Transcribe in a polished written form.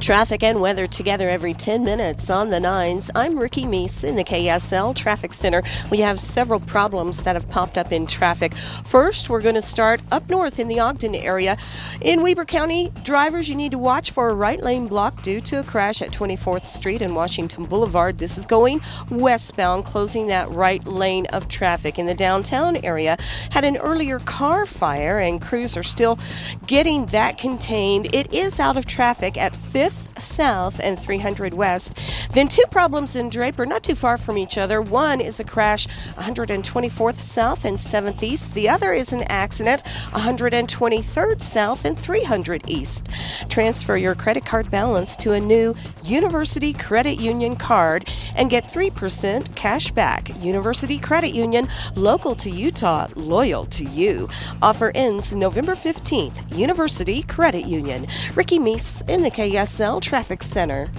Traffic and weather together every 10 minutes on the 9s. I'm Ricky Meese in the KSL Traffic Center. We have several problems that have popped up in traffic. First, we're going to start up north in the Ogden area. In Weber County, drivers, you need to watch for a right lane block due to a crash at 24th Street and Washington Boulevard. This is going westbound, closing that right lane of traffic. In the downtown area, had an earlier car fire, and crews are still getting that contained. It is out of traffic at 5th South and 300 West. Then two problems in Draper, not too far from each other. One is a crash 124th South and 7th East. The other is an accident 123rd South and 300 East. Transfer your credit card balance to a new University Credit Union card and get 3% cash back. University Credit Union, local to Utah, loyal to you. Offer ends November 15th. University Credit Union. Ricky Meese in the KSL Traffic Center.